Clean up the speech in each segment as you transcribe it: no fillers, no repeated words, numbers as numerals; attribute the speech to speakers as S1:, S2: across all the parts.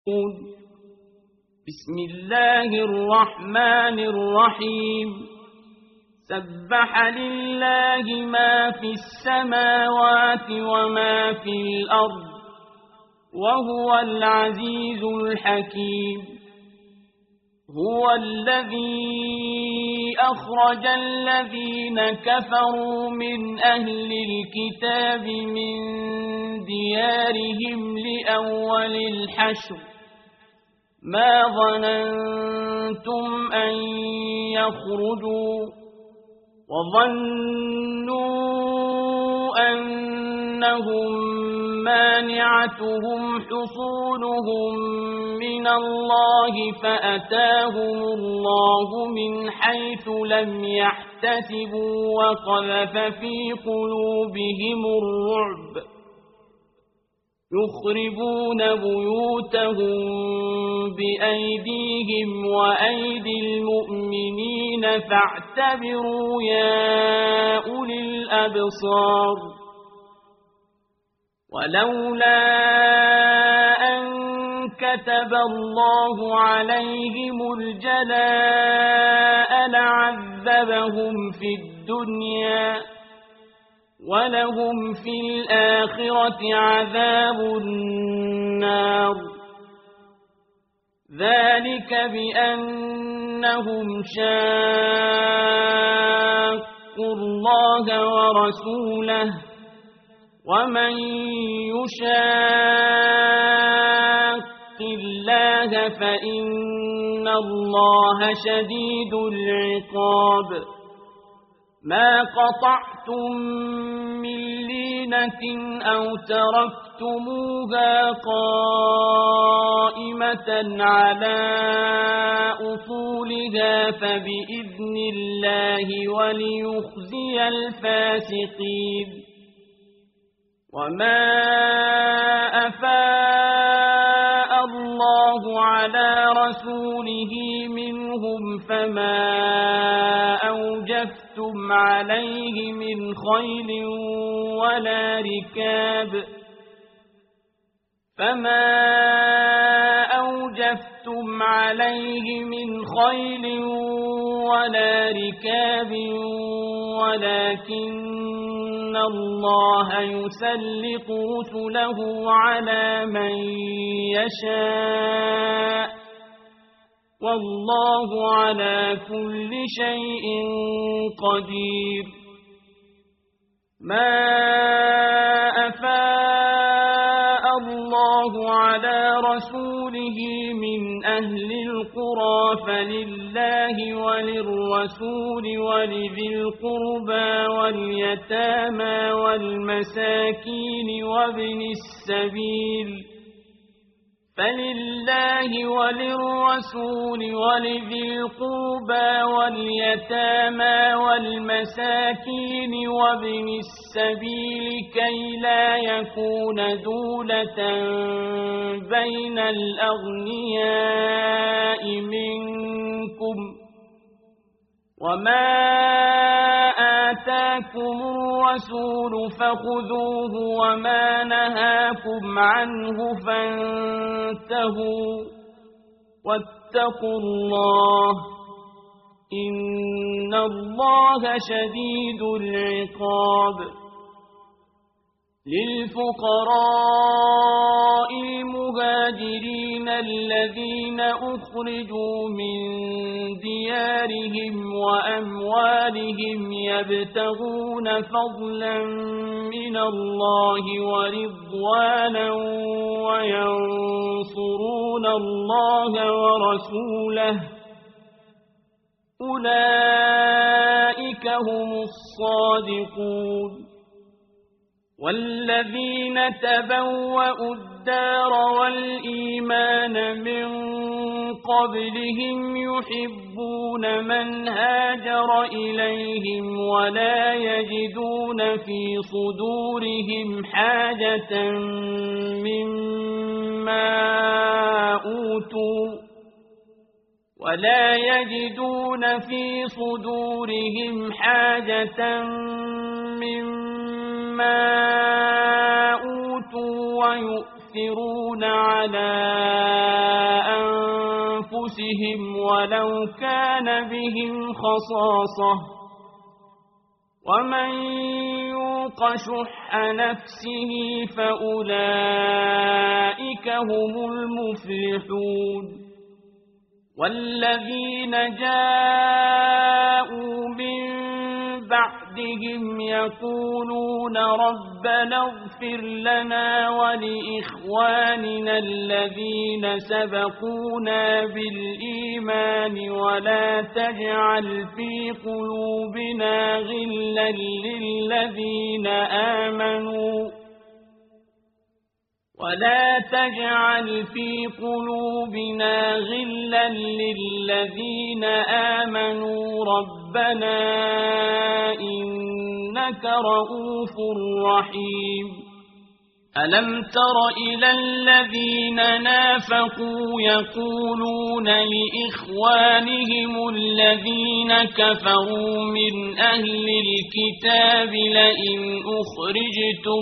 S1: بسم الله الرحمن الرحيم سبح لله ما في السماوات وما في الأرض وهو العزيز الحكيم هو الذي أخرج الذين كفروا من أهل الكتاب من ديارهم لأول الحشر ما ظننتم أن يخرجوا وظنوا أنهم مانعتهم حصولهم من الله فأتاهم الله من حيث لم يحتسبوا وقذف في قلوبهم الرعب يخربون بيوتهم بأيديهم وأيدي المؤمنين فاعتبروا يا أولي الأبصار ولولا أن كتب الله عليهم الجلاء لعذبهم في الدنيا ولهم في الآخرة عذاب النار ذلك بأنهم شاقوا الله ورسوله ومن يشاق الله فإن الله شديد العقاب ما قطعتم من لينة أو تركتموها قائمة على أصولها فبإذن الله وليخزي الفاسقين وما أفاء الله على رسوله منهم فما أوجفتم عليه من خيل ولا ركاب ولكن الله يسلط رسله على من يشاء والله على كل شيء قدير ما أفاء الله على رسوله من أهل القرى فلله وللرسول ولذي القربى واليتامى والمساكين وابن السبيل فلله وللرسول ولذي القربى واليتامى والمساكين وابن السبيل كي لا يكون دولة بين الأغنياء منكم وما آتاكم الرسول فخذوه وما نهاكم عنه فانتهوا واتقوا الله إن الله شديد العقاب للفقراء المهاجرين الذين أخرجوا من ديارهم وأموالهم يبتغون فضلا من الله ورضوانا وينصرون الله ورسوله أولئك هم الصادقون والذين تبوأوا الدار والإيمان من قبلهم يحبون من هاجر إليهم ولا يجدون في صدورهم حاجة مما أوتوا ويؤثرون على أنفسهم ولو كان بهم خصاصة ومن يوق شح نفسه فأولئك هم المفلحون والذين جاءوا من بعدهم يقولون ربنا اغفر لنا ولإخواننا الذين سبقونا بالإيمان ولا تجعل في قلوبنا غلا للذين آمنوا ربنا إنك رؤوف رحيم ألم تر إلى الذين نافقوا يقولون لإخوانهم الذين كفروا من أهل الكتاب لئن أخرجتم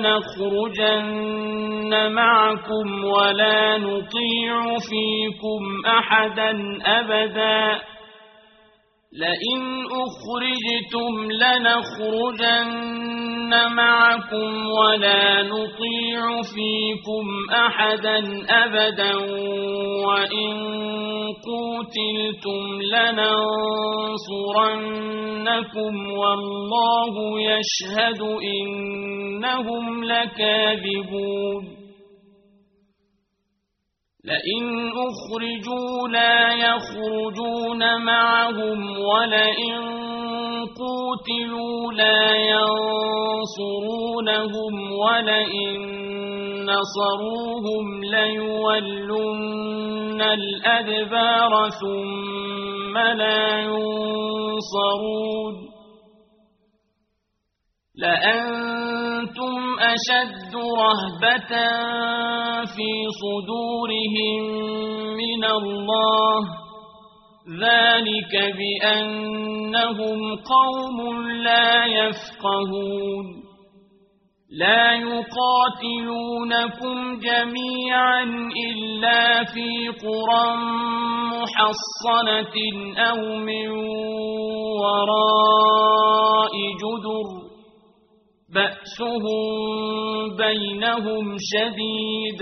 S1: لنخرجن معكم ولا نطيع فيكم أحدا أبدا وإن قوتلتم لننصرنكم والله يشهد إنهم لكاذبون لئن أخرجوا لا يخرجون معهم ولئن قوتلوا لا ينصرونهم ولئن نصروهم ليولن الأدبار ثم لا ينصرون لأنتم أشد رهبة في صدورهم من الله ذلك بأنهم قوم لا يفقهون لا يقاتلونكم جميعا إلا في قرى محصنة أو من وراء جدر بأسهم بينهم شديد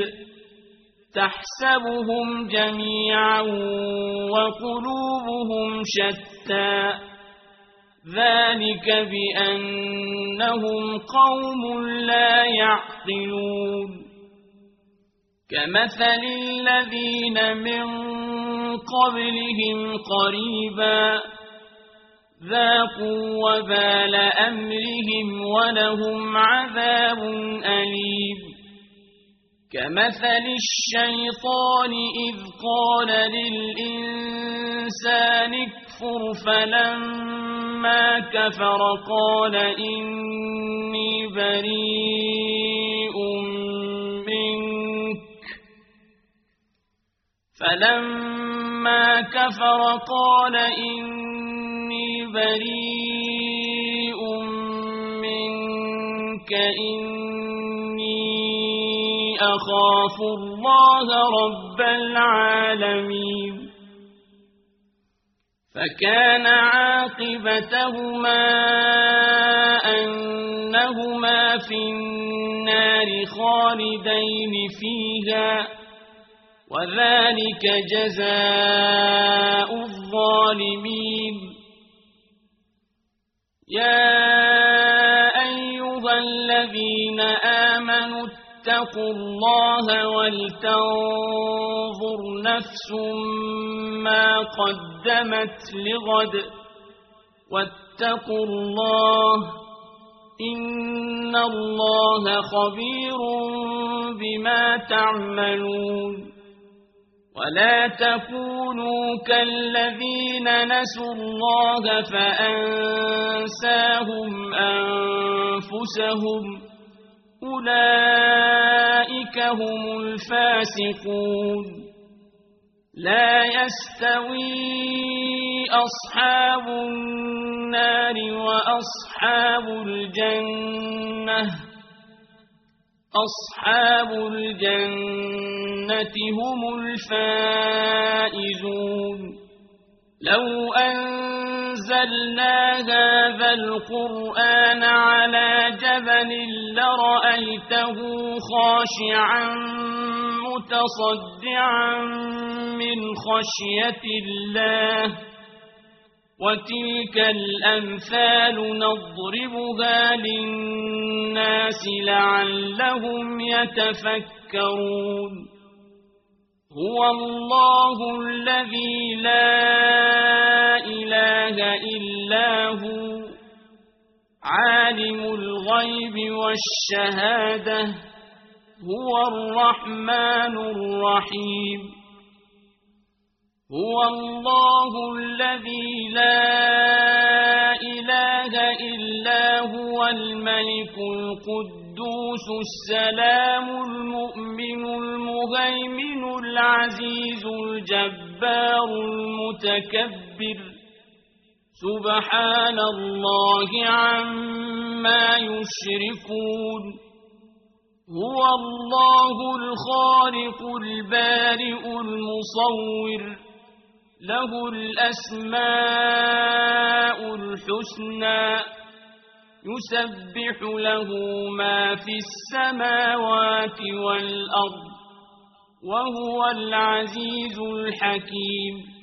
S1: تحسبهم جميعا وقلوبهم شتى ذلك بأنهم قوم لا يعقلون كمثل الذين من قبلهم قريبا ذاقوا وبال أمرهم ولهم عذاب أليم كمثل الشيطان إذ قال للإنسان اكفر فلما كفر قال إني بريء منك إني أخاف الله رب العالمين فكان عاقبتهما أنهما في النار خالدين فيها وذلك جزاء الظالمين يا أيها الذين آمنوا اتقوا الله ولتنظر نفس ما قدمت لغد واتقوا الله إن الله خبير بما تعملون ولا تكونوا كالذين نسوا الله فأنساهم أنفسهم أولئك هم الفاسقون لا يستوي أصحاب النار وأصحاب الجنة أصحاب الجنة هم الفائزون لو أنزلنا هذا القرآن على جبل لرأيته خاشعا متصدعا من خشية الله وتلك الأمثال نضربها للناس لعلهم يتفكرون هو الله الذي لا إله إلا هو عالم الغيب والشهادة هو الرحمن الرحيم هو الله الذي لا إله إلا هو الملك القدوس السلام المؤمن المهيمن العزيز الجبار المتكبر سبحان الله عما يشركون هو الله الخالق البارئ المصور له الأسماء الحسنى يسبح له ما في السماوات والأرض وهو العزيز الحكيم